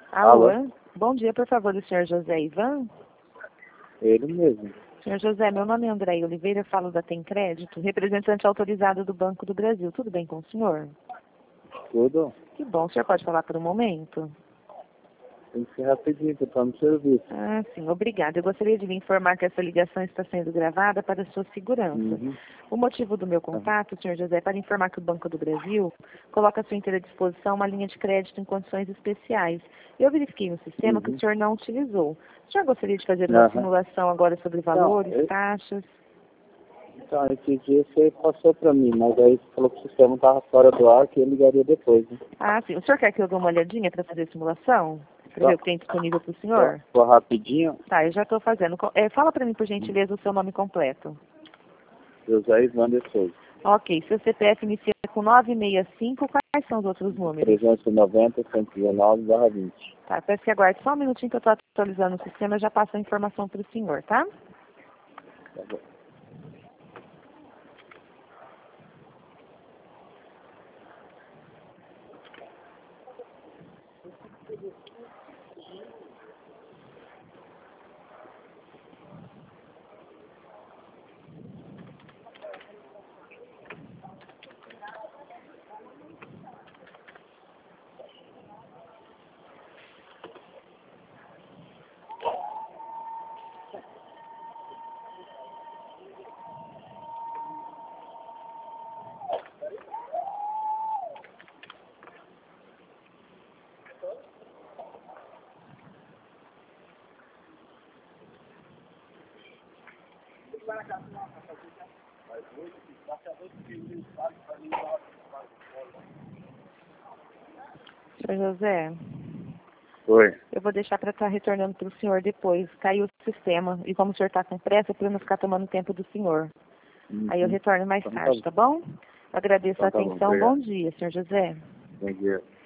Alô? Alô? Bom dia, por favor, o senhor José Ivan? Ele mesmo. Senhor José, meu nome é André Oliveira, falo da Tem Crédito, representante autorizado do Banco do Brasil. Tudo bem com o senhor? Tudo? Que bom, o senhor pode falar por um momento? Tem que ser rapidinho, que eu tô no serviço. Ah, sim, obrigada. Eu gostaria de lhe informar que essa ligação está sendo gravada para sua segurança. Uhum. O motivo do meu contato, senhor José, é para informar que o Banco do Brasil coloca à sua inteira disposição uma linha de crédito em condições especiais. Eu verifiquei no sistema que o senhor não utilizou. O senhor gostaria de fazer uma Aham. simulação agora sobre valores, taxas? Então, esse dia você passou pra mim, mas aí você falou que o sistema tava fora do ar, que eu ligaria depois, né? Ah, sim. O senhor quer que eu dê uma olhadinha para fazer a simulação? Para ver o que tem disponível para o senhor? Só rapidinho, Tá, eu já estou fazendo. Fala para mim, por gentileza, o seu nome completo. José Ivan de Souza. Ok, seu CPF inicia com 965, quais são os outros números? 390, 119/20. Tá, peço que aguarde só um minutinho que eu estou atualizando o sistema e já passo a informação para o senhor, tá? Tá bom. Senhor José, Oi. eu vou deixar para estar retornando para o senhor depois. Caiu o sistema. E como o senhor está com pressa, para não ficar tomando tempo do senhor. Aí eu retorno mais Então, tarde, tá bom? Eu agradeço a Então tá bom, atenção. obrigado. Bom dia, senhor José. Bom dia.